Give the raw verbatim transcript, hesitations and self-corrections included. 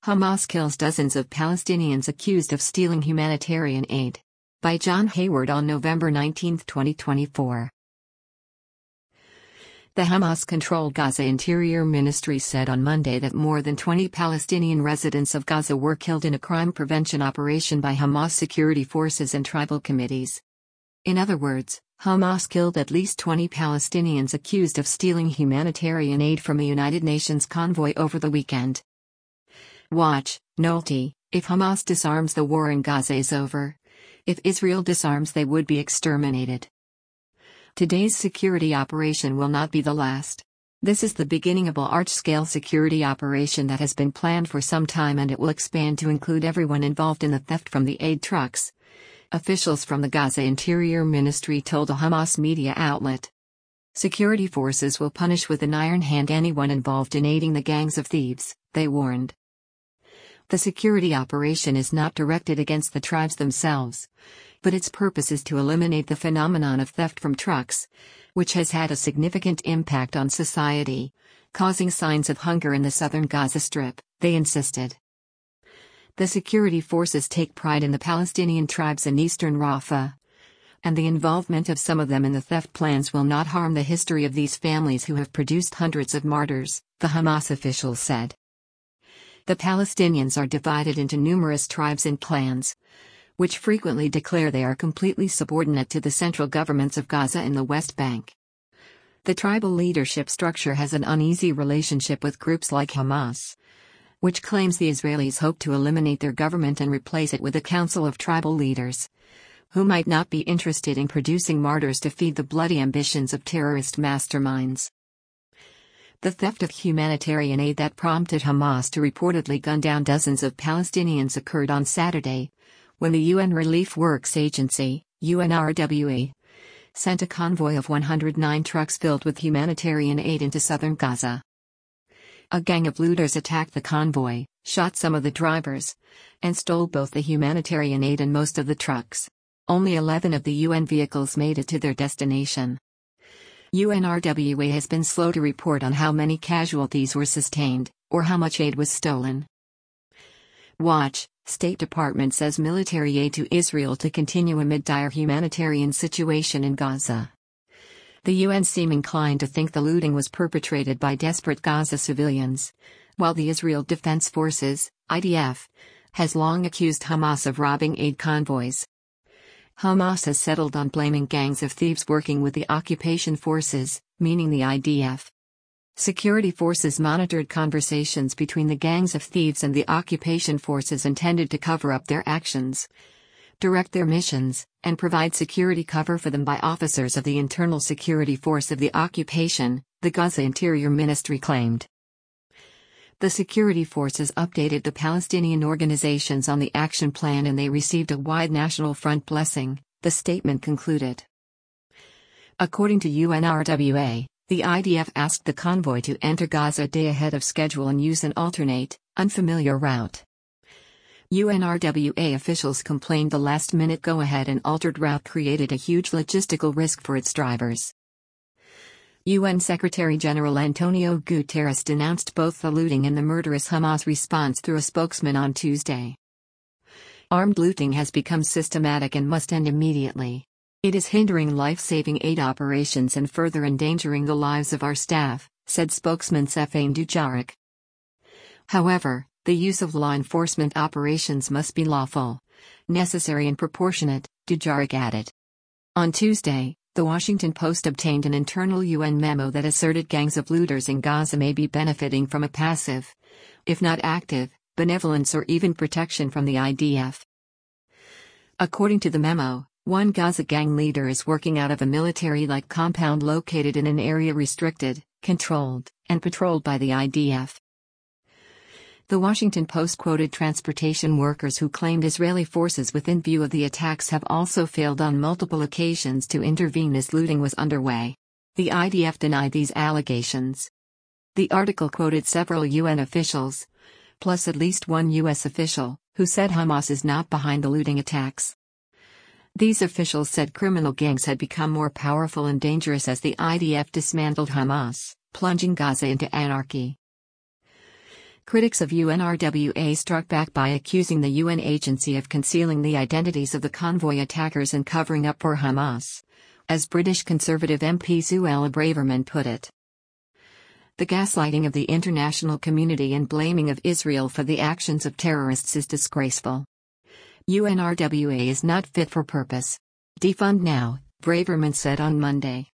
Hamas kills dozens of Palestinians accused of stealing humanitarian aid. By John Hayward on November nineteenth, twenty twenty-four. The Hamas-controlled Gaza Interior Ministry said on Monday that more than twenty Palestinian residents of Gaza were killed in a crime prevention operation by Hamas security forces and tribal committees. In other words, Hamas killed at least twenty Palestinians accused of stealing humanitarian aid from a United Nations convoy over the weekend. Watch, Nolte, if Hamas disarms, the war in Gaza is over. If Israel disarms, they would be exterminated. Today's security operation will not be the last. This is the beginning of a large-scale security operation that has been planned for some time, and it will expand to include everyone involved in the theft from the aid trucks. Officials from the Gaza Interior Ministry told a Hamas media outlet. Security forces will punish with an iron hand anyone involved in aiding the gangs of thieves, they warned. The security operation is not directed against the tribes themselves, but its purpose is to eliminate the phenomenon of theft from trucks, which has had a significant impact on society, causing signs of hunger in the southern Gaza Strip, they insisted. The security forces take pride in the Palestinian tribes in eastern Rafah, and the involvement of some of them in the theft plans will not harm the history of these families who have produced hundreds of martyrs, the Hamas officials said. The Palestinians are divided into numerous tribes and clans, which frequently declare they are completely subordinate to the central governments of Gaza and the West Bank. The tribal leadership structure has an uneasy relationship with groups like Hamas, which claims the Israelis hope to eliminate their government and replace it with a council of tribal leaders, who might not be interested in producing martyrs to feed the bloody ambitions of terrorist masterminds. The theft of humanitarian aid that prompted Hamas to reportedly gun down dozens of Palestinians occurred on Saturday, when the U N Relief Works Agency, U N R W A, sent a convoy of one hundred nine trucks filled with humanitarian aid into southern Gaza. A gang of looters attacked the convoy, shot some of the drivers, and stole both the humanitarian aid and most of the trucks. Only eleven of the U N vehicles made it to their destination. U N R W A has been slow to report on how many casualties were sustained, or how much aid was stolen. Watch, State Department says military aid to Israel to continue amid dire humanitarian situation in Gaza. The U N seem inclined to think the looting was perpetrated by desperate Gaza civilians, while the Israel Defense Forces, I D F, has long accused Hamas of robbing aid convoys. Hamas has settled on blaming gangs of thieves working with the occupation forces, meaning the I D F. Security forces monitored conversations between the gangs of thieves and the occupation forces intended to cover up their actions, direct their missions, and provide security cover for them by officers of the Internal Security Force of the occupation, the Gaza Interior Ministry claimed. The security forces updated the Palestinian organizations on the action plan and they received a wide national front blessing, the statement concluded. According to U N R W A, the I D F asked the convoy to enter Gaza a day ahead of schedule and use an alternate, unfamiliar route. U N R W A officials complained the last-minute go-ahead and altered route created a huge logistical risk for its drivers. U N Secretary-General Antonio Guterres denounced both the looting and the murderous Hamas response through a spokesman on Tuesday. Armed looting has become systematic and must end immediately. It is hindering life-saving aid operations and further endangering the lives of our staff, said spokesman Stéphane Dujarric. However, the use of law enforcement operations must be lawful, necessary and proportionate, Dujarric added. On Tuesday, The Washington Post obtained an internal U N memo that asserted gangs of looters in Gaza may be benefiting from a passive, if not active, benevolence or even protection from the I D F. According to the memo, one Gaza gang leader is working out of a military-like compound located in an area restricted, controlled, and patrolled by the I D F. The Washington Post quoted transportation workers who claimed Israeli forces within view of the attacks have also failed on multiple occasions to intervene as looting was underway. The I D F denied these allegations. The article quoted several U N officials, plus at least one U S official, who said Hamas is not behind the looting attacks. These officials said criminal gangs had become more powerful and dangerous as the I D F dismantled Hamas, plunging Gaza into anarchy. Critics of U N R W A struck back by accusing the U N agency of concealing the identities of the convoy attackers and covering up for Hamas. As British Conservative M P Suella Braverman put it, the gaslighting of the international community and blaming of Israel for the actions of terrorists is disgraceful. U N R W A is not fit for purpose. Defund now, Braverman said on Monday.